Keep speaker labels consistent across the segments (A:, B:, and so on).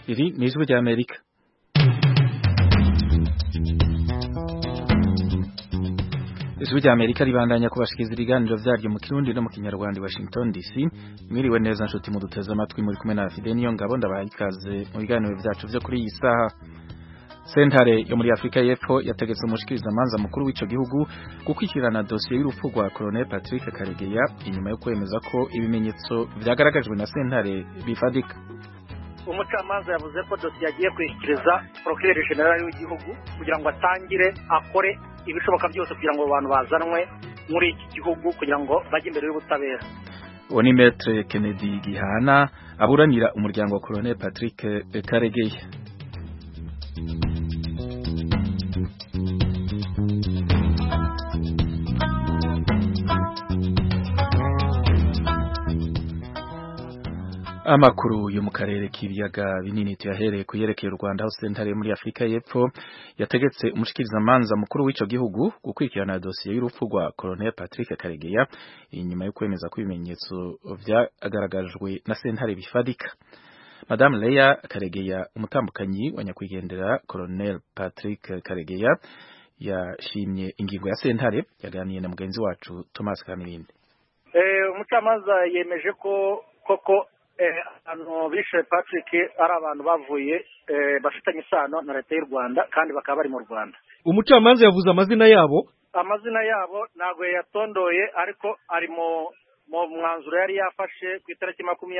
A: Iri ni ijwi rya Amerika. Ijwi rya Amerika ribandanya kubashikiriza ibiganiro vyaryo mu Kirundi no mu Kinyarwanda Washington DC. Mwiriwe neza nshuti mu duteze amatwi muri kumwe na Fidel niyo ngabo ndabahaye ikaze mu biganiro vyacu vyo kuri iyi saha. Sentare yo muri Afrika y'Epfo yategetse umushikiriza manza mukuru w'ico gihugu gukwikirana dossier y'urupfu rwa Colonel Patrick Karegeya inyuma yo kwemeza ko ibimenyetso vyagaragajwe na sentare bifadika.
B: Umucamanza yavuze ko dossier yagiye kwishikiriza Procureur General w'igihugu kugira ngo atangire akore ibishoboka byose kugira ngo abantu bazanwe muri iki gihugu kugira ngo bajye imbere y'ubutabera.
A: Oni Maître Kennedy Gihana aburanira umuryango wa Colonel Patrick Karegeya. Amakuru yo mu karere k'ibiyaga binini tuyahereye kuyerekeye u Rwanda, aho sentare muri Afrika y'Epfo yategetse umushikiriza manza mukuru w'ico gihugu gukwikirana dossier y'urupfu rwa Colonel Patrick Karegeya inyuma yo kwemeza ko ibimenyetso vyagaragajwe na sentare bifadika. Madame Leah Karegeya, umutambukanyi wa nyakwigendera Colonel Patrick Karegeya, yashimye ingingo ya sentare, yaganiye na mugenzi wacu Thomas Kamirindi.
B: Umucamanza yemeje ko koko abantu bishe Patrick ari abantu bavuye bafitanye isano na leta y'u Rwanda kandi bakaba bari mu Rwanda.
C: Umucamanza yavuze amazina yabo
B: ntago yatondoye, ariko ari mu mwanzuro yari yafashe ku itariki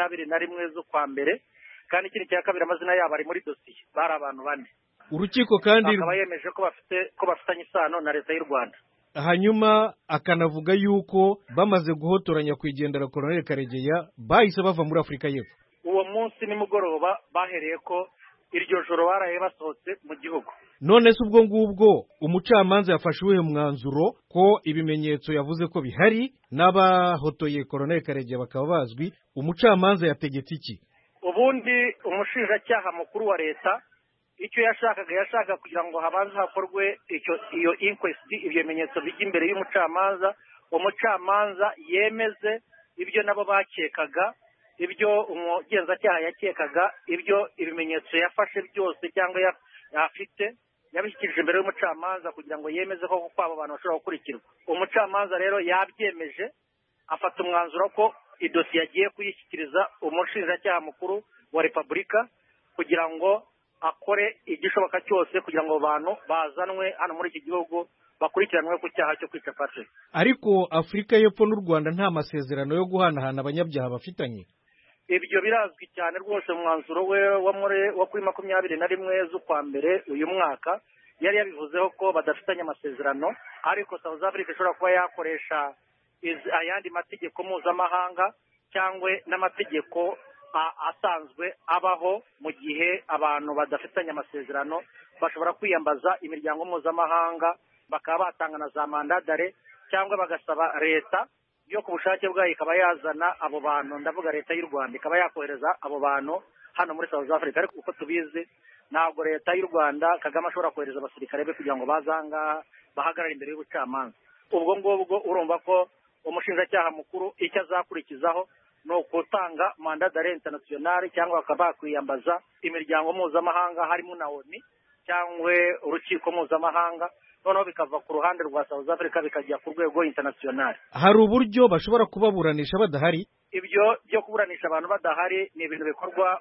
B: 21 z'ukwa mbere, kandi ikindi cya kabiri amazina yabo ari muri dossier. Bari abantu bane.
C: Urukiko kandi
B: akaba yemeje ko bafitanye isano na leta y'u Rwanda.
C: Hanyuma akanavuga yuko bamaze guhotoranya kwigendera Colonel Karegeya bahise bava muri Afrika y'Epfo.
B: Uwo munsi nimugoroba bahereye ko iryo joro baraye basohotse mu gihugu.
C: None se ubwo ngubwo umucamanza yafashe uwe mwanzuro ko ibimenyetso yavuze ko bihari n'abahotoye Colonel Karegeya bakaba bazwi, umucamanza yategetse iki?
B: Ubundi umushinjacyaha mukuru wa leta icyo yashaka kugira ngo habanze hakorwe iyo inquest, ibyo bimenyetso bijya imbere y'umucamanza, umucamanza yemeze ibyo nabo bakekaga, ibyo umugenzacyaha yakekaga, ibyo ibimenyetso yafashe byose cyangwa yafite yabishyikirije imbere y'umucamanza kugira ngo yemeze ko kwabo abantu bashobora gukurikirwa. Umucamanza rero yabyemeje, afata umwanzuro ko idosiye yagiye kuyishyikiriza umushinjacyaha mukuru wa Repubulika kugira ngo akore igishoboka cyose kugira ngo abantu bazanwe hano muri iki gihugu bakurikiranwe ku cyaha cyo kwica Patrick.
C: Ariko Afrika y'Epfo n'u Rwanda nta masezerano yo guhanahana abanyabyaha bafitanye.
B: Ibyo birazwi cyane rwose. Mu mwanzuro we wo kuri 21 z'ukwa mbere uyu mwaka yari yabivuzeho ko badafitanye amasezerano, ariko South Africa ishobora kuba yakoresha ayandi mategeko mpuzamahanga cyangwa n'amategeko asanzwe abaho mu gihe abantu badafitanye amasezerano. Bashobora kwiyambaza imiryango mpuzamahanga, bakaba batanga na za mandadare, cyangwa bagasaba leta yo ku bushake bwayo ikaba yazana abo bantu, ndavuga leta y'u Rwanda ikaba yakohereza abo bantu hano muri South Africa. Ariko uko tubizi ntabwo leta y'u Rwanda Kagame ashobora kohereza abasirikare be kugira ngo bazanga bahagarare imbere y'ubucamanza. Ubwo ngubwo urumva ko umushinjacyaha mukuru icyo azakurikizaho no kutanga mandadare internationale, cyangwa bakaba bakwiyambaza imiryango mpuzamahanga harimo na ONU cyangwa urukiko mpuzamahanga, noneho bikava ku ruhande rwa South Africa bikajya ku rwego internationale.
C: Hari uburyo bashobora kubaburanisha badahari?
B: Ibyo byo kuburanisha abantu badahari ni ibintu bikorwa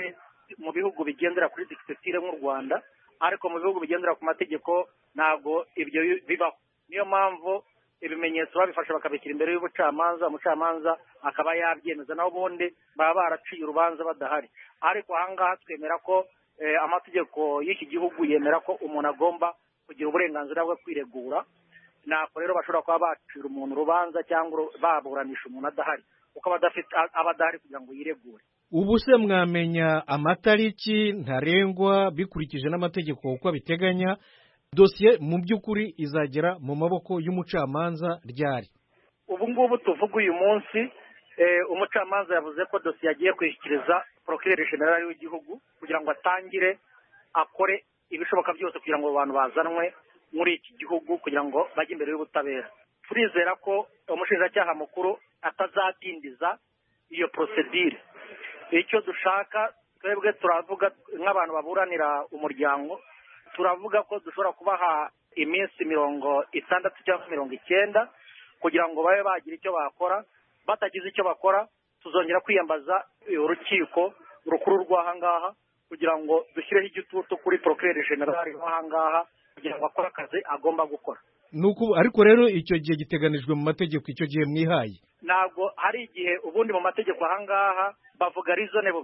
B: mu bihugu bigendera kuri dictature nk'u Rwanda, ariko mu bihugu bigendera ku mategeko ntabwo ibyo bibaho. Niyo mpamvu ibimenyetso babifasha bakabikira imbere y'ubucamanza, umucamanza akaba yabyemeza, naho ubundi baba baraciye urubanza badahari. Ariko ahangaha twemera ko amategeko y'iki gihugu yemera ko umuntu agomba kugira uburenganzira bwo kwiregura. Nako rero bashobora kuba bacira umuntu urubanza cyangwa baburanisha umuntu adahari, uko abadahari kugira ngo yiregure.
C: Ubu se mwamenya amatariki ntarengwa bikurikije n'amategeko uko abiteganya? Dossier mu by'ukuri izagera mu maboko y'umucamanza ryari?
B: Ubu ngubu tuvuga uyu munsi, umucamanza yavuze ko dossier yagiye kwishyikiriza Procureur General w'igihugu kugira ngo atangire akore ibishoboka byose kugira ngo abantu bazanwe muri iki gihugu kugira ngo bajye imbere y'ubutabera. Turizera ko umushinjacyaha mukuru atazatindiza iyo procedure. Icyo dushaka twebwe turavuga nk'abantu baburanira umuryango turavuga ko dushobora kubaha iminsi 60 cyangwa 90 kugira ngo babe bagira icyo bakora. Batagize icyo bakora tuzongera kwiyambaza urukiko rukuru rw'ahangaha kugira ngo dushyireho igitutu kuri procureur general w'ahangaha kugira ngo akore akazi agomba gukora.
C: Nuko ariko rero icyo gihe giteganijwe mu mategeko, icyo gihe mwihaye
B: ntabwo hari igihe ubundi mu mategeko ahangaha bavuga reasonable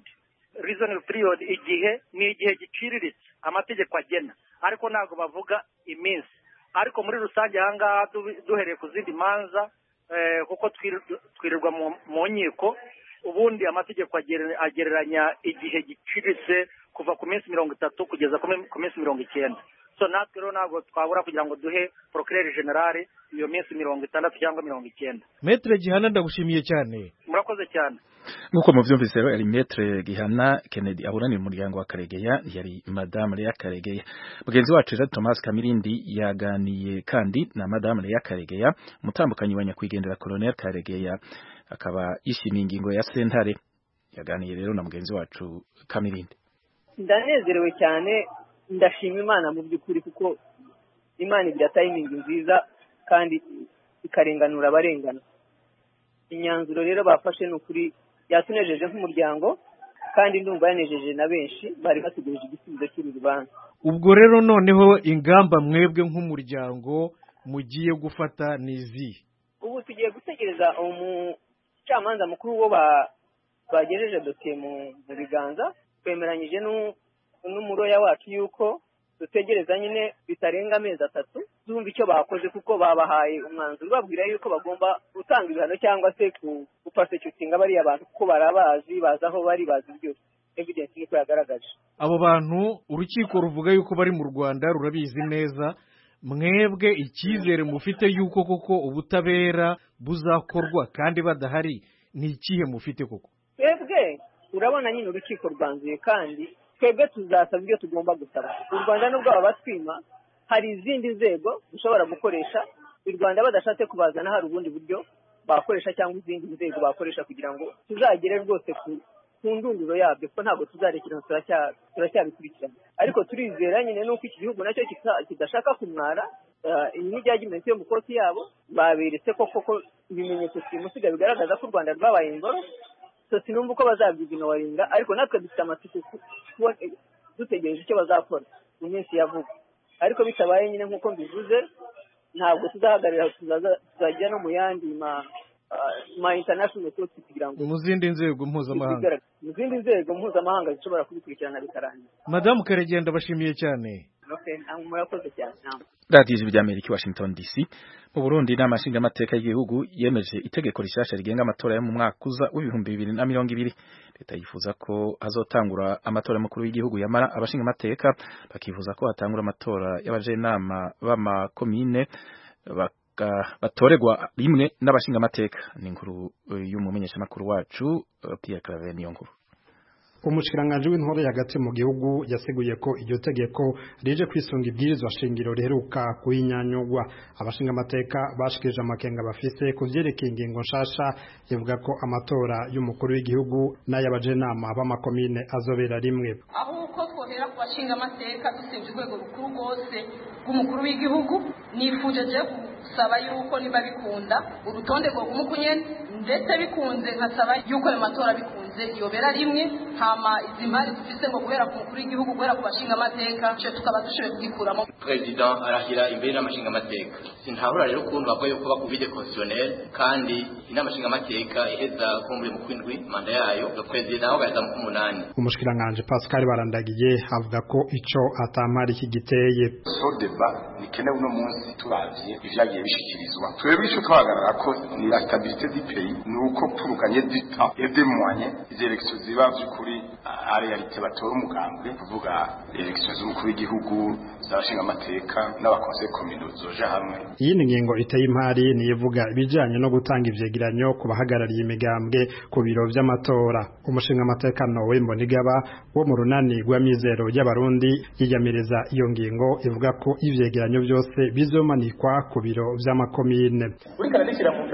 B: period igihe ni igihe giciriritse amategeko agena, ariko ntabwo bavuga iminsi. Ariko muri rusange ahangaha duhereye ku zindi manza kuko twirirwa mu nkiko, ubundi amategeko agereranya igihe giciriritse kuva ku minsi 30 kugeza ku minsi 90. So natwe rero ntabwo twabura kugira ngo duhe procureur general iyo minsi 60 cyangwa 90.
C: Maître Gihana ndagushimiye cyane.
B: Murakoze cyane.
A: Nkuko muvyumvise rero ari Maître Gihana Kennedy aburanira umuryango wa Karegeya, yari Madame Lea Karegeya. Mugenzi wacu rero Thomas Kamirindi yaganiye kandi na Madame Lea Karegeya, umutambukanyi wa nyakwigendera Colonel Karegeya, akaba yishimiye ingingo ya sentare. Yaganiye rero na mugenzi wacu Kamirindi.
D: Ndanezerewe cyane, ndashima Imana mu by'ukuri kuko Imana igira timing nziza kandi ikarenganura abarengana. Imyanzuro rero bafashe n'ukuri yatunejeje nk'umuryango kandi ndumva yanejeje na benshi bari bategereje igisubizo cy'urubanza.
C: Ubwo rero noneho ingamba mwebwe nk'umuryango mugiye gufata nizi?
D: Ubu tugiye gutegereza umucamanza mukuru wo bagejeje dosiye mu biganza, twemeranyije n'umuroya wacu yuko dutegereza nyine bitarenga amezi 3 zumva icyo bakoze, kuko babahaye umwanzuro babwira yuko bagomba gutanga ibihano cyangwa se kupasecutinga bari abantu kuko barabazi, bazaho bari bazi byose, evidence niko yagaragaje.
C: Abo bantu urukiko ruvuga yuko bari mu Rwanda rurabizi neza, mwebwe icyizere mufite yuko koko ubutabera buzakorwa kandi badahari ni ikihe mufite koko?
D: Twebwe urabona nyine urukiko rwanzuye kandi twebwe tuzasaba ibyo tugomba gusaba. U Rwanda nubwo abatwima hari izindi nzego ushobora gukoresha, u Rwanda badashatse kubazana hari ubundi buryo bakoresha cyangwa izindi nzego bakoresha kugira ngo tuzagere rwose ku ndunduro yabyo, ko ntabwo tuzarekera turacyabikurikirana. Ariko turizera nyine nuko iki gihugu nacyo kidashaka kumwara iyi judgment yo mu koti yabo, baberetse ko koko ibimenyetso simusiga bigaragaza ko u Rwanda rwabaye ingoro. So sinumva uko bazabyiga warinda, ariko natwe dufite amatsiko dutegereje icyo bazakora mu minsi ya vuba. Ariko bitabaye nyine nk'uko mbivuze, ntabwo tuzahagarira, tuzajya no mu yandi ma international court kugira ngo
C: mu zindi nzego mpuzamahanga
D: zishobora kubikurikirana bikarangira.
C: Madamu Karegeya ndabashimiye cyane.
D: Okay, murakoze cyane.
A: Radio Ijwi ry'Amerika Washington DC. Mu Burundi inama nshingamateka y'igihugu yemeje itegeko rishasha rigenga amatora yo mu mwaka uza w'2020. Leta yifuza ko hazotangura amatora y'umukuru w'igihugu, yamara abashingamateka bakifuza ko hatangura amatora y'abajenama b'amakomine batoregwa rimwe n'abashingamateka. Ni inkuru y'umumenyeshamakuru wacu Pierre Claver Niyonkuru.
E: Umushikiranganji w'intore hagati mu gihugu yasiguye ko iryo tegeko rije kwisunga ibwirizwa shingiro riheruka kuhinyanyugwa. Abashinga amateka bashikije amakenga bafise kuvyerekeye ingingo nshasha ivuga ko amatora y'umukuru w'igihugu n'ay'abajenama b'amakomine azobera rimwe.
F: Aho uko twohera ku bashinga amateka dusebye urwego rukuru rwose rw'umukuru w'igihugu, nifujeje gusaba yuko niba bikunda urutonde rwo kumukunye ndetse bikunze nkasaba yuko ayo matora bikunze yobera rimwe, hama izimari dufise ngo guhera ku mukuru w'igihugu guhera ku bashinga amateka cyo tukaba dushoboye kugikuramo.
G: President arahira imbere n'amashinga amateka, sintabura rero kuntu bavuga yuko bakuvide constitutionnel kandi inama nshinga amateka iheza kumbure mu kwindwi manda yayo, le president ahagaza mu 8.
E: Umushikiranganje Pascal Barandagiye avuga ko ico atamari kigiteye.
H: So deba nikenewe no munsi turavye ivyagiye bishikirizwa, twebwe ico twagarara ko ni la stabilité du pays, nuko turuganye dita et des moyens des élections ziba byukuri a réalité batora umugambwe, kuvuga élections z'umukuru w'igihugu z'abashinga amateka n'abakonseil communaux zoja hamwe.
E: Iyi ngingo iteye impari ni ivuga ibijanye no gutanga ivyegeranyo ku bahagarariye imigambwe ku biro vy'amatora. Umushinga amateka Nowe Mbonigaba wo mu runani rw'amizero y'abarundi yiyamireza iyo ngingo ivuga ko ivyegeranyo byose bizomanikwa ku biro vy'amakomine.
I: Uri kanadishira mu ndavuga ati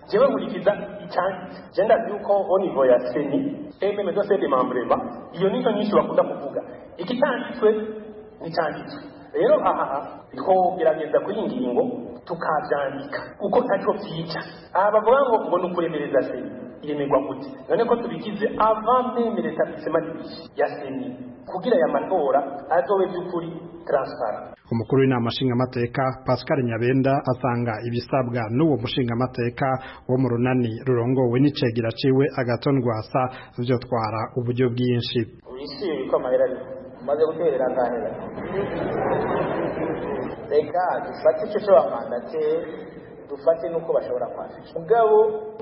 I: jewe nkurikiza icyanditse je ndazi yuko au niveau ya seni même de ces démembrements iyo nico nyinshi bakunda kuvuga ikitanditswe n'icyanditswe rero aha twogerageza kuri ingingo tukavyandika uko ntacyo vyica bavuga ngo nukuremereza seni iremerwa gute none ko tubigize avant même l'établissement ya seni kugira ya matora azobe by'ukuri transparent.
E: Umukuru w'inama nshingamateka Pascal Nyabenda asanga ibisabwa n'uwo mushingamateka wo mu runani rurongowe n'icegera ciwe Agathon Rwasa vyotwara uburyo bwinshi.
J: Wishimiye ko amahera maze guterera ngahera reka dufate icyo cyo bamandate dufate nuko bashobora kwafisha mugabo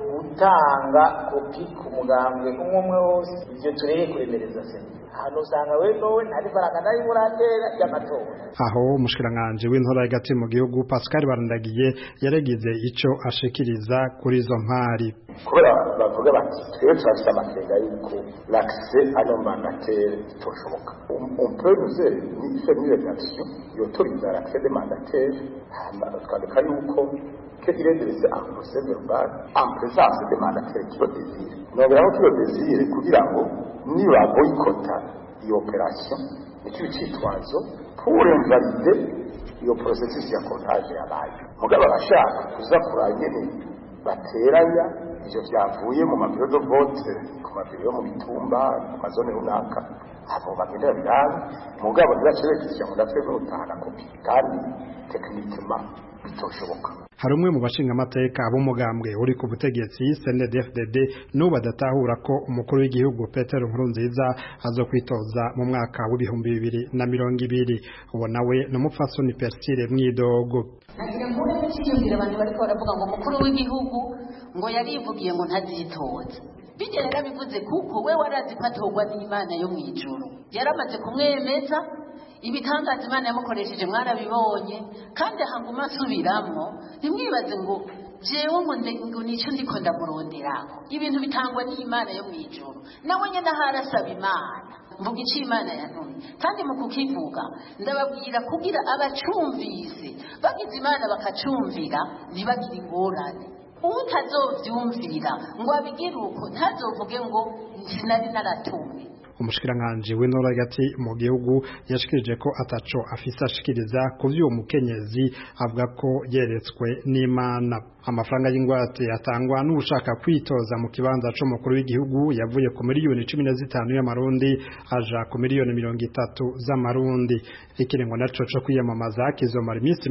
J: utanga kopi ku mugambwe umwe wose ivyo tureye kuremereza seni hano usanga wewe ntari faranga nari muratera y'amatora.
E: Aho umushikiranganje w'intora hagati mu gihugu Pascal Barandagiye yaregize ico ashikiriza kuri izo mpari
H: kubera bavuga bati twebwe turafite amakenga y'uko l'accès à nos mandataires toshoboka on peut nous faire une rédaction y'autoriser l'accès des mandataires twandika yuko que il est laissé en procès verbal en présence des mandataires qui le désirent noberaho qui le désirent kugira ngo niba boycota iyo operation icyo cyitwazo pour invalider iyo processus ya comptage yabaye mugabo abashaka kuza kuranyene bateranya ivyo vyavuye mu mabiro de vote ku mabiro yo mu bitumba ku mazone runaka abo bagenda birani mugabo ntibacyerekeza ngo natwe n'utahana kopi kandi techniquement bitoshoboka.
E: Hari umwe mu bashingamateka ab'umugambwe uri ku butegetsi CNDD-FDD n'ubu badatahura ko umukuru w'igihugu Petero Nkurunziza azokwitoza mu mwaka w'ibihumbi 2020 uwo nawe n'umupfasoni Persile Mwidogo.
K: Nagira ngo n'ikiyumvira abantu bariko baravuga ngo umukuru w'igihugu ngo yarivugiye ngo ntazitoza bigenda bivuze kuko we warazi ko atogwa n'Imana yo mwijuru yaramaze kumwemeza ibitangaza Imana yamukoresheje mwarabibonye kandi hanguma asubiramwo ntimwibaze ngo jewe ngo nico ndiko ndamuronderako ibintu bitangwa n'Imana yo mwijuru nawe nyene harasaba Imana mvuga ico Imana yantumye kandi mu kukivuga ndababwira kugira abacumvise bagize Imana bakacumvira ntibagire ingorane utazovyumvira ngo abigire uko ntazovuge ngo sinari naratumwe.
E: Umushikiranganje w'intora hagati mu gihugu yashikirije ko ataco afise ashikiriza ku vy'uwo mukenyezi avuga ko yeretswe n'Imana. Amafaranga y'ingwate yatangwa n'ushaka kwitoza mu kibanza cyo mukuru w'igihugu yavuye ku miliyoni 15 y'amarundi aja ku miliyoni 30 z'amarundi. Ikirengo naco cyo kwiyamamaza kizomara iminsi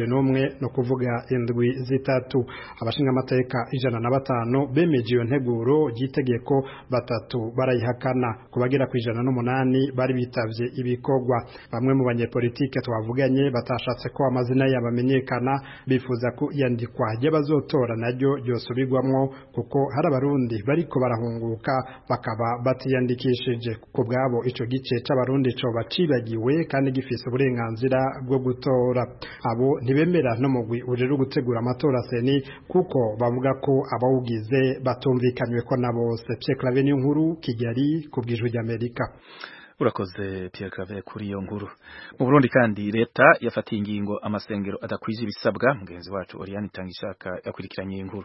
E: 21 no kuvuga indwi zitatu. Abashinga amateka 105 bemeje iyo nteguro gitegeko batatu barayihakana kubagira ku 108 bari bitavye ibikorwa. Bamwe mu banyepolitike twavuganye batashatse ko amazina yabamenyekana bifuza ko yandikwa zotora naryo ryosubirwamwo kuko hari abarundi bariko barahunguka bakaba batiyandikishije ku bwabo ico gice c'abarundi co bacibagiwe kandi gifise uburenganzira bwo gutora. Abo ntibemera no mugwi uje gutegura amatora seni kuko bavuga ko abawugize batumvikanywe ko na bose. Pierre Claver nkuru Kigali kubwijwe ry'Amerika.
A: Urakoze Pierre Claver kuri iyo nkuru. Mu Burundi kandi leta yafatiye ingingo amasengero adakwije ibisabwa. Mugenzi wacu Oriane Tangishaka yakurikiranye inkuru.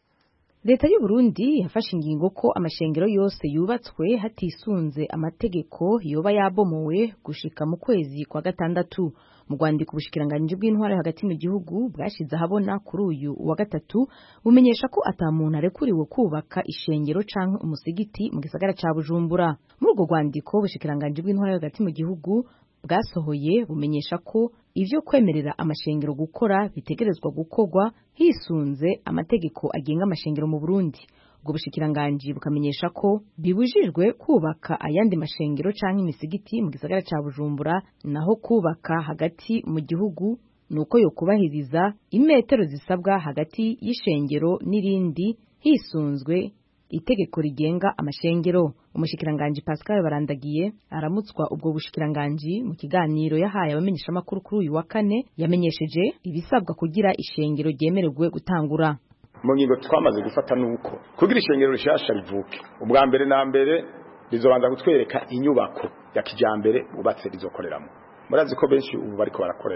L: Leta y'u Burundi yafashe ingingo ko amashengero yose yubatswe hatisunze amategeko yoba yabomowe gushika mu kwezi kwa gatandatu. Mu Rwandiko ubushikiranganje bw'intwara hagati mu gihugu bwashize ahabona kuri uyu wa gatatu bumenyesha ko atamuntu arekuriwe kubaka ishengero canke umusigiti mu gisagara ca Bujumbura. Muri urwo rwandiko ubushikiranganje bw'intwara hagati mu gihugu bwasohoye bumenyesha ko ivyo kwemerera amashengero gukora bitegerezwa gukorwa hisunze amategeko agenga amashengero mu Burundi. Ubwo bushikiranganje bukamenyesha ko bibujijwe kubaka ayandi mashengero canke imisigiti mu gisagara ca Bujumbura, naho kubaka hagati mu gihugu nuko yo kubahiriza imetero zisabwa hagati y'ishengero n'irindi hisunzwe itegeko rigenga amashengero. Umushikiranganje Pascal Barandagiye aramutswa ubwo bushikiranganje mu kiganiro yahaye abamenyesha makuru kuri uyu wa kane yamenyesheje ibisabwa kugira ishengero ryemererwe gutangura.
H: Mu ngingo twamaze gufata nuko kugira ishengero rishasha rivuke ubwa mbere na mbere rizobanza gutwereka inyubako ya kijambere ubatse rizokoreramo. Murazi ko benshi ubu bariko barakorera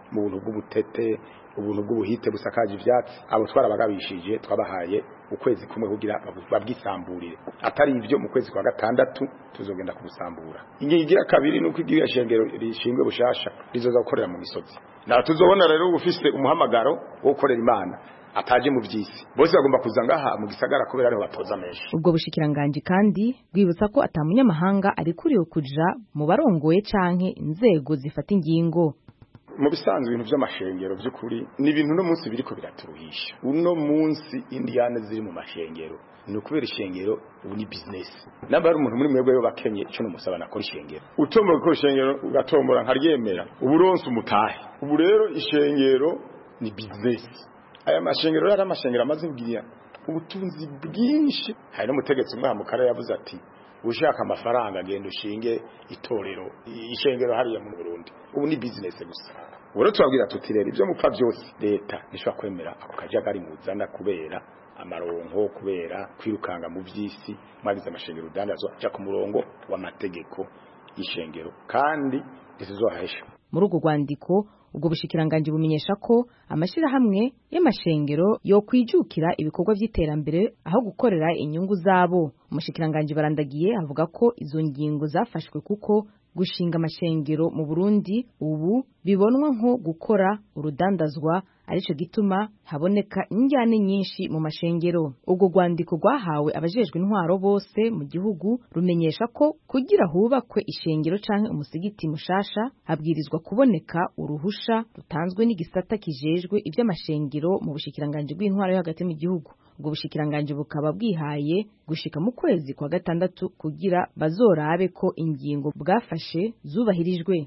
H: mu buntu bw'ubutete ubuntu bw'ubuhite busakaje ivyatsi abo twarabagabishije twabahaye ukwezi kumwe kugira babwisamburire atari ivyo mu kwezi kwa gatandatu tuzogenda kubusambura ingigira kabiri nuko igiye shengero rishingwe bushasha rizoza gukorera mu misozi na tuzobona rero ufise umuhamagaro wo gukorera Imana ataje mu vyisi bose bagomba kuzangaha mu gisagara kubera ariho batoza menshi
L: ubwo bushikiranganje kandi bwibutsa ko atamunyamahanga ari kuriyo kuja mu barongoye canke inzego zifata ingingo
H: mu bisanzwe ibintu by'amashengero by'ukuri ni ibintu no munsi biriko biraturuhisha uno munsi indiane ziri mu mashengero ni ukubera ishengero ubu ni business namba ari umuntu muri mwebwe yo bakenye ico no musaba nakora ishengero utomba ko ishengero ugatombora nkaryemera uburonse umutahe ubu rero ishengero ni business aya mashengero rero amashengero amaze kugira ubutunzi bwinshi hari no mutegetsi umwe mu kare yavuze ati ushaka amafaranga genda ushinge itorero ishengero hariya mu Burundi ubu ni business gusa woro twabwira tuti rero ibyo mupfa byose leta nishobora kwemera ako kajagari muzana kubera amaronko kubera kwirukanga mu vyisi mwagize amashengero udandazwa cya ku murongo w'amategeko y'ishengero kandi isizohesha
L: muri ugo rwandiko ubwo bushikiranganje bumenyesha ko amashirahamwe y'amashengero yo kwijukira ibikorwa by'iterambere aho gukorera inyungu zabo umushikiranganje barandagiye avuga ko izo ngingo zafashwe kuko gushinga amashengero mu Burundi ubu bibonwa nko gukora urudandazwa arico gituma haboneka injyane nyinshi mu mashengero ubwo rwandiko rwahawe abajejwe intwaro bose mu gihugu rumenyesha ko kugira hubakwe ishengero canke umusigiti mushasha habwirizwa kuboneka uruhusha rutanzwe n'igisata kijejwe iby'amashengero mu bushikiranganje bw'intwaro yo hagati mu gihugu ubwo bushikiranganje bukaba bwihaye gushika mu kwezi kwa gatandatu kugira bazorabe ko ingingo bwafashe zubahirijwe.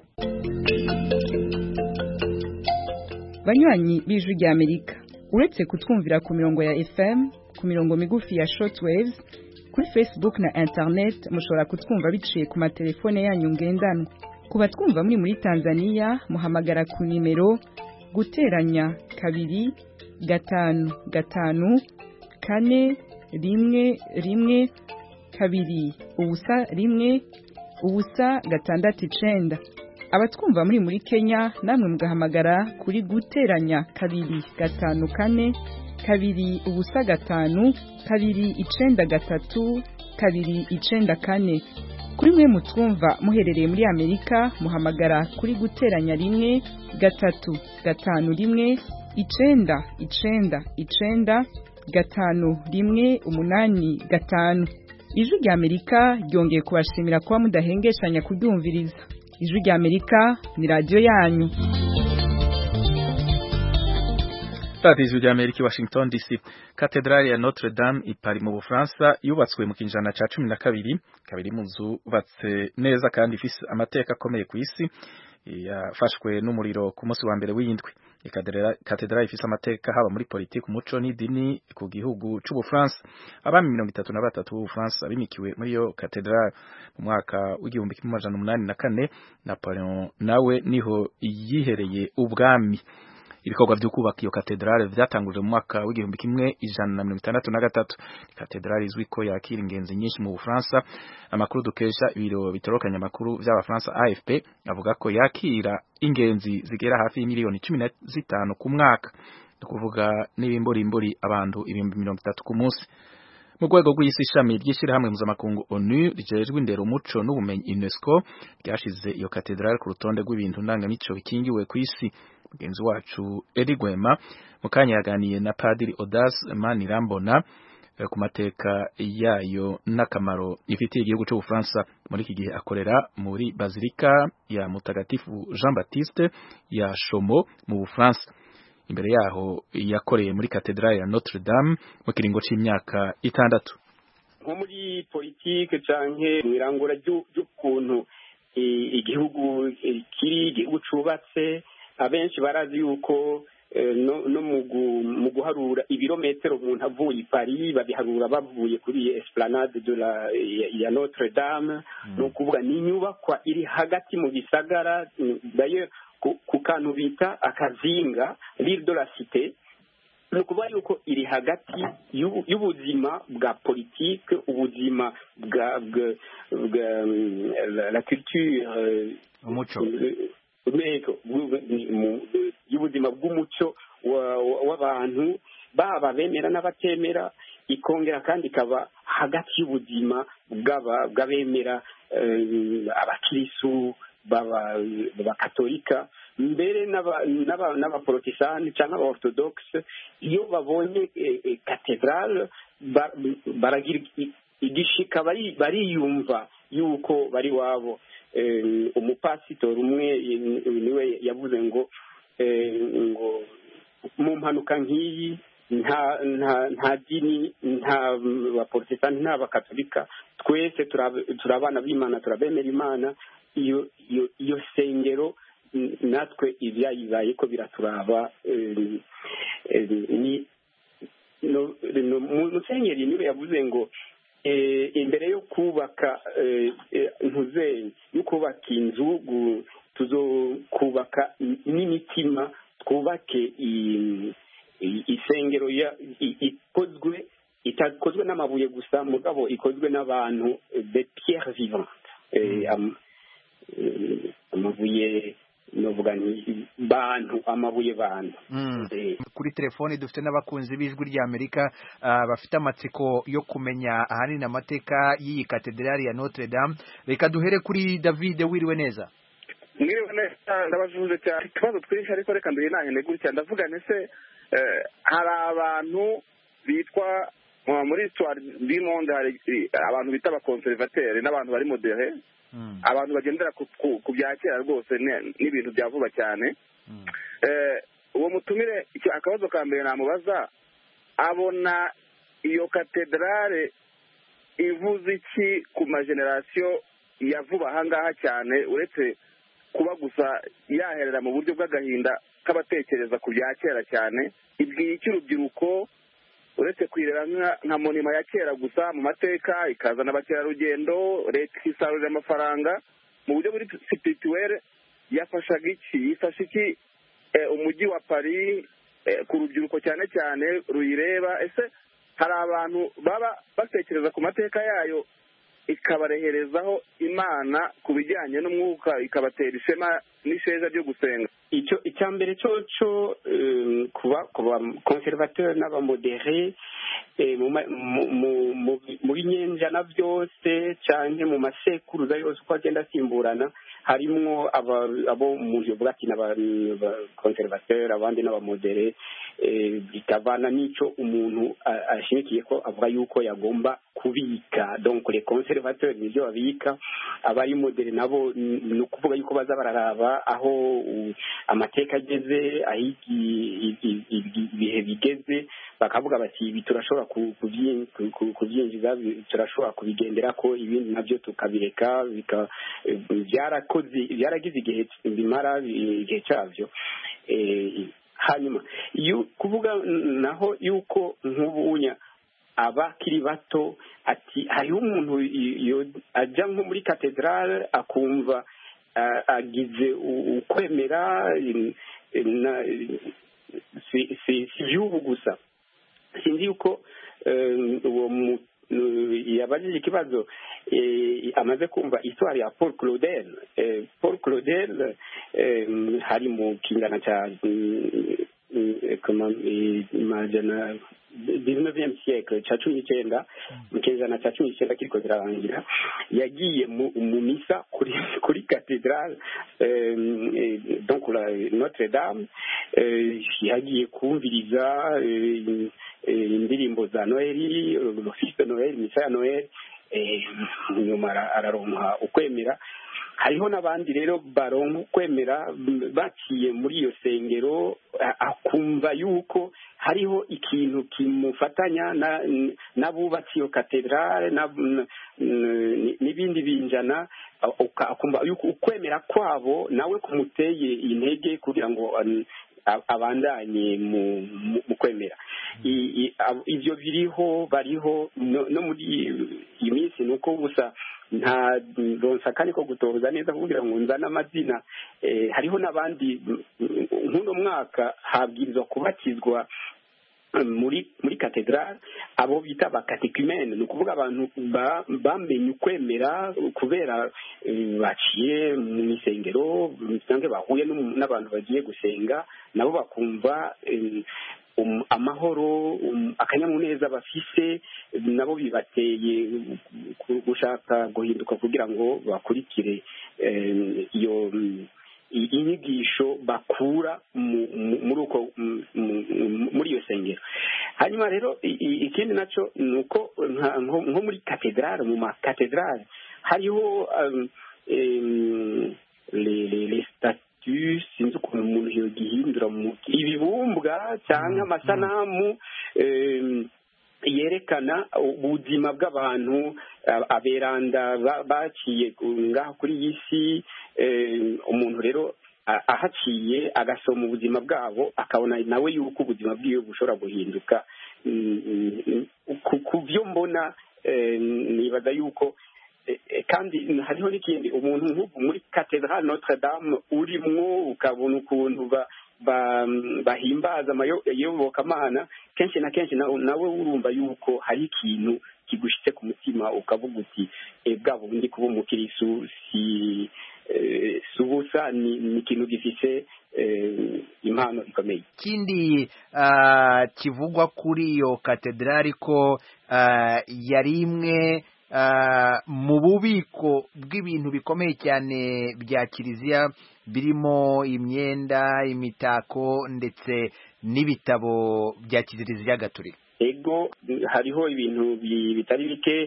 M: Banywanyi b'Ijwi rya Amerika uretse kutwumvira ku mirongo ya FM ku mirongo migufi ya shortwaves kuri Facebook na internet mushobora kutwumva biciye ku matelefone yanyu ngendanwa kuba twumva muri Tanzania muhamagara ku nimero guteranya 2 5 5 4 1 2 ubusa 1 ubusa 6 abatwumva muri Kenya namwe mugahamagara kuri guteranya 2 5 4 2 ubusa 5 2 9 3 2 9 4 kuri mwe mutwumva muherereye muri Amerika muhamagara kuri guteranya 1 3 5 1 9 9 9 5 1 8 5 Ijwi rya Amerika ryongeye kubashimira kuba mudahengeshanya kuryumviriza. Ijwi rya Amerika ni radio yanyu.
A: Ijwi rya Amerika Washington DC. Katedrali ya Notre Dame i Paris mu Bufaransa yubatswe mu kinjana ca 12 kabiri mu nzu batse neza kandi ifise amateka akomeye ku isi yafashwe n'umuriro ku munsi wa mbere w'indwi. Katedrali ifise amateka haba muri politiki umuco n'idini ku gihugu c'u Bufaransa. Abami 33 b'Ubufaransa bimikiwe muri yo katedrali mu mwaka w'igihumbi 1884 Napoleon nawe niho yihereye ubwami. Ibikorwa byo kubaka iyo katedrale vyatanguje mu mwaka w'igihumbi 1163. Katedrale izwi ko yakira ingenzi nyinshi mu Bufaransa. Amakuru dukesha ibiro bitorokanya amakuru vy'Abafaransa AFP avuga ko yakira ingenzi zigera hafi y'imiliyoni 15 ku mwaka, kuvuga n'ibimburimburi abantu 30 ku munsi. Mu rwego rw'isi ishami ry'ishirahamwe mpuzamakungu ONU rijejwe indero umuco n'ubumenyi UNESCO ryashize iyo katedrale ku rutonde rw'ibintu ndangamico bikingiwe ku isi. Mugenzi wacu Edi Gwema mukanya yaganiye na Padiri Audace Manirambona ku mateka yayo n'akamaro ifitiye igihugu cy'u Bufaransa. Muri iki gihe akorera muri Bazilika ya Mutagatifu Jean Baptiste ya Chomo mu Bufaransa. Imbere yaho yakoreye muri katedrale ya Notre Dame mu kiringo c'imyaka 6.
N: Nko muri politike canke mwirangura ry'ukuntu igihugu kiri igihugu cubatse, abenshi barazi yuko no mu guharura ibirometero umuntu avuye i Paris babiharura bavuye kuri Esplanade ya Notre Dame. No kuvuga ni inyubakwa iri hagati mu gisagara d'ailleurs ku kantu bita akazinga l'île de la Cité. No kuvuga yuko iri hagati y'ubuzima bwa politique, ubuzima bwa la culture,
A: umuco
N: y'ubuzima bw'umuco w'abantu baba bemera n'abatemera, ikongera kandi ikaba hagati y'ubuzima bw'abemera abakirisu b'abakatolika mbere n'abaporotesitanti cyangwa abaorthodoxe. Iyo babonye katedrale baragira igishika, bariyumva yuko bari wabo. Umupasitori umwe niwe yavuze ngo mu mpanuka nk'iyi nta dini, nta baporotesitanti, nta bakatolika, twese turi abana b'Imana, turabemera Imana. Iyo sengero natwe ibyayibaye ko biraturaba. Musenyeri niwe yavuze ngo imbere yo kubaka yo kubaka inzu tuzokubaka n'imitima, twubake isengero itakozwe n'amabuye gusa, mugabo ikozwe n'abantu de pierre vivante, amabuye novuga ni amabuye bantu.
O: Kuri telefoni dufite n'abakunzi b'ijwi ry'Amerika bafite amatsiko yo kumenya ahanini amateka y'iyi katedrali ya Notre Dame. Reka duhere kuri David. Wiriwe neza?
P: Mwiriwe neza, ndabajuje cyane. Ikibazo twinshi ariko reka mbere nanye gutya ndavuga nese hari abantu bitwa muri histoire du monde, hari abantu bita abakonservateri n'abantu bari modere, abantu bagendera ku bya kera rwose n'ibintu bya vuba cyane. Uwo mutumire akabazo ka mbere namubaza, abona iyo katedrale ivuze iki ku mageneration ya vuba ahangaha cyane, uretse kuba gusa yaherera mu buryo bw'agahinda k'abatekereza ku bya kera cyane? Ibwiye iki urubyiruko, uretse kwirera nka monima ya kera gusa mu mateka, ikazana abakerarugendo, leta ikisarurira amafaranga mu buryo buri spirituel? Yafashaga iki, yifasha iki umujyi wa Paris ku rubyiruko cyane cyane ruyireba? Ese hari abantu baba batekereza ku mateka yayo ikabareherezaho Imana ku bijyanye n'umwuka, ikabatera ishema n'isheja ryo gusenga?
N: Icya mbere cyo kuba conservateur n'abamodere mu binyenjana byose cyane mu masekuruza yose uko agenda asimburana, harimwo abo umuntu yovuga ati n'abakonservateur, abandi n'abamodere, bitavana n'icyo umuntu ashimikiye ko avuga yuko yagomba kubika. Donc les conservateurs nibyo babika, abari modere nabo ni ukuvuga yuko baza bararaba aho amateka ageze, aho ibihe bigeze, bakavuga bati ibi turashobora kubyinjiza, turashobora kubigendera ko, ibindi nabyo tukabireka. Byaragize igihe bimara igihe cyabyo. Hanyuma kuvuga naho yuko nk'ubunya abakiri bato, ati hariho umuntu ajya nko muri katedrale akumva agize ukwemera, si iby'ubu gusa. Sinzi yuko uwo yabajije ikibazo amaze kumva histoire ya Paul Claudel. Paul Claudel hari mu kingana cya 19e siècle, cya 19, mu kingana cya 19 kiriko kirarangira, yagiye mu misa kuri cathédrale donc la Notre Dame, yagiye kumviriza indirimbo za Noheli, l'office de Noheli, misa ya Noheli, nyuma araronka ukwemera. Hariho n'abandi rero baronka ukwemera baciye muri iyo sengero, akumva yuko hariho ikintu kimufatanya n'abubatsi iyo katedrale n'ibindi binjana, akumva yuko ukwemera kwabo nawe kumuteye intege kugira ngo abandanye mu kwemera. Ibyo bariho no muri iyi minsi, nuko gusa nta ronsakani ko gutoza neza kugira ngo nzane amazina. Hariho n'abandi nk'uno mwaka habwirizwa kubatizwa muri katedrale abo bita abakatekumene, ni ukuvuga abantu bamenye ukwemera kubera baciye mu misengero cyangwa bahuye n'abantu bagiye gusenga, nabo bakumva amahoro, akanyamuneza bafise, nabo bibateye gushaka guhinduka kugira ngo bakurikire iyo inyigisho bakura muri iyo sengero. Hanyuma rero ikindi nacyo ni uko nko muri katedrale, mu makatedrale hariho les statues, sinzi ukuntu umuntu yogihindura mu ibibumbwa cyangwa amasanamu yerekana ubuzima bw'abantu aberanda baciye ngaho kuri iyi si. Umuntu rero ahaciye agasoma ubuzima bwabo akabona nawe yuko ubuzima bwiwe bushobora guhinduka. Ku byo mbona nibaza yuko kandi hariho n'ikindi, umuntu nk'ubu muri katedrale Notre Dame urimwo ukabona ukuntu bahimbaza amayobokamana, kenshi na kenshi nawe urumva yuko hari ikintu kigushitse ku mutima, ukavuga uti bwa bundi kuba umukirisu si ubusa, ni ikintu gifise impano ikomeye.
O: Ikindi kivugwa kuri iyo katedrali ko yari imwe mu bubiko bw'ibintu bikomeye cyane bya kiliziya, birimo imyenda, imitako ndetse n'ibitabo bya kiliziya gatolika.
N: Ego hariho ibintu bitari bike,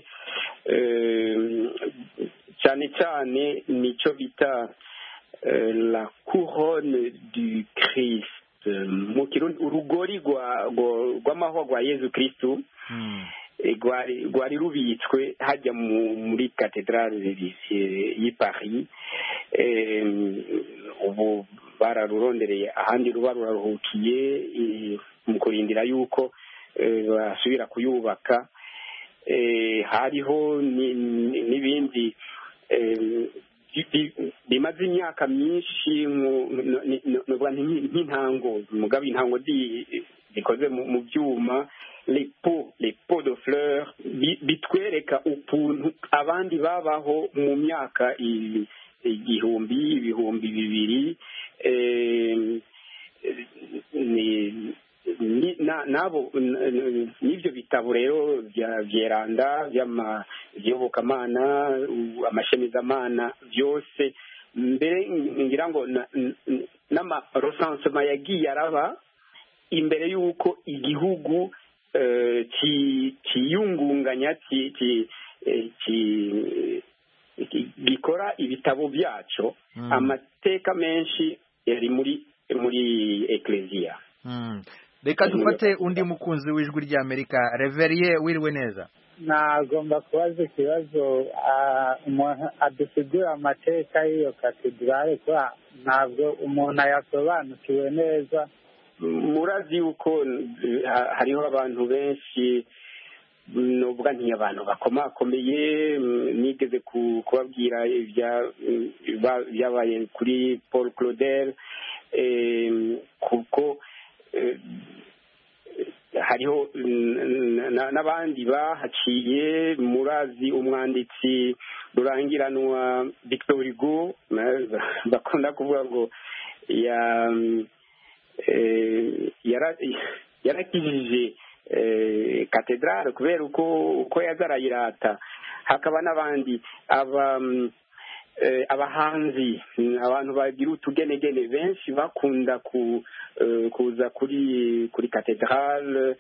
N: cyane cyane nicyo bita la couronne du Christ, mu kirundi urugori rw'amahwa rwa Yezu Kristu, rwari rubitswe hajya muri katedrale y'i Paris. Ubu bararurondereye ahandi ruba ruraruhukiye mu kurindira yuko basubira kuyubaka. Hariho n'ibindi bimaze imyaka myinshi nk'intango, mugabo intango zikoze mu byuma, les pots de fleurs, bitwereka ukuntu abandi babaho mu myaka ibihumbi bibiri. Nabo n'ibyo bitabo rero byeranda by'amayobokamana, amashemezamana, byose mbere ngira ngo n'amarosansema yagiye araba imbere y'uko igihugu kiyungunganya gikora ibitabo byaco. Amateka menshi yari muri ekleziya.
O: Reka dufate undi mukunzi w'ijwi ry'Amerika. Reveriye, wiriwe neza?
Q: Nagomba kubaza ikibazo, umuntu adusigura amateka y'iyo katedrale kuba ntabwo umuntu ayasobanukiwe neza.
N: Murazi yuko hariho abantu benshi, nubwo abantu bakomakomeye, nigeze kubabwira ibyabaye kuri Paul Claudel, kuko hariho n'abandi bahaciye. Murazi umwanditsi rurangiranwa Victor Hugo, bakunda kuvuga ngo yarakijije katedrale kubera uko yazarayirata. Hakaba n'abandi abahanzi, abantu bagira utugenegene benshi bakunda kuza kuri katedrale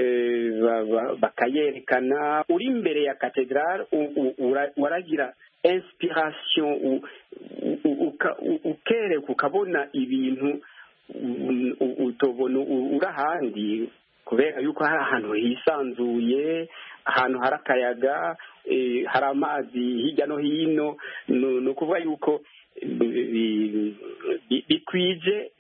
N: bakayerekana. Uri imbere ya katedrale waragira inspiration, ukereka ukabona ibintu utobona uri ahandi, kubera yuko hari ahantu hisanzuye, ahantu hari akayaga, hari amazi hirya no hino. ni ukuvuga yuko bikwije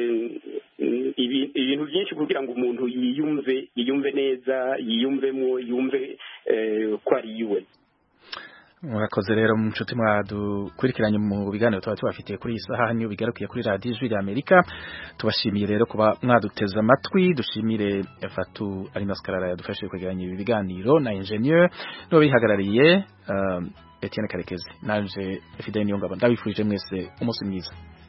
N: ibintu byinshi kugira ngo umuntu yiyumve neza, yiyumve ko ari iwe.
A: murakoze rero mu nshuti mwadukurikiranye mu biganiro tuba tubafitiye kuri iyi saha niyo bigarukiye kuri radiyo ijwi rya Amerika tubashimiye rero kuba mwaduteze amatwi dushimire Fatu Alimas Karara yadufashije kwegeranya ibi biganiro na ingenieur no bihagarariye Etienne Karekezi nanje Fidel Niyongabo ndabifurije mwese umunsi mwiza